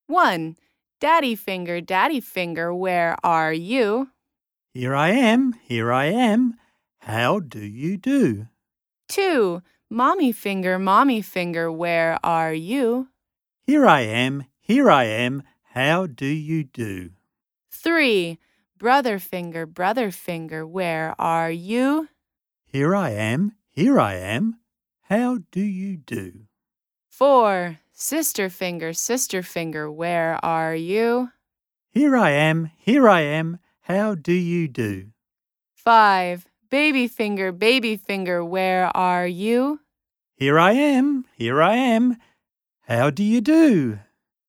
1. Daddy finger, where are you? Here I am, here I am. How do you do? 2. Mommy finger, where are you? Here I am, here I am. How do you do? 3. Brother finger, where are you? Here I am, here I am. How do you do? 4. Sister finger, where are you? Here I am, here I am. How do you do? 5. Baby finger, where are you? Here I am, here I am. How do you do?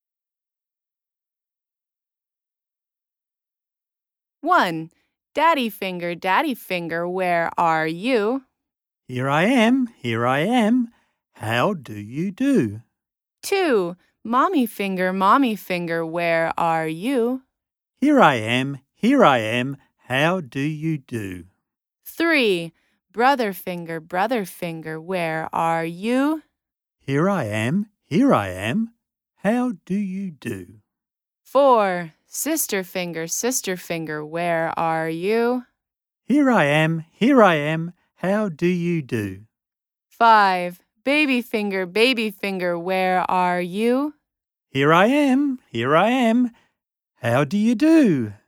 1. Daddy finger, where are you? Here I am, here I am. How do you do? 2. Mommy finger, where are you? Here I am, here I am. How do you do? 3. Brother finger, where are you? Here I am, here I am. How do you do? 4. Sister finger, where are you? Here I am, here I am. How do you do? 5. Baby finger, where are you? Here I am, here I am. How do you do?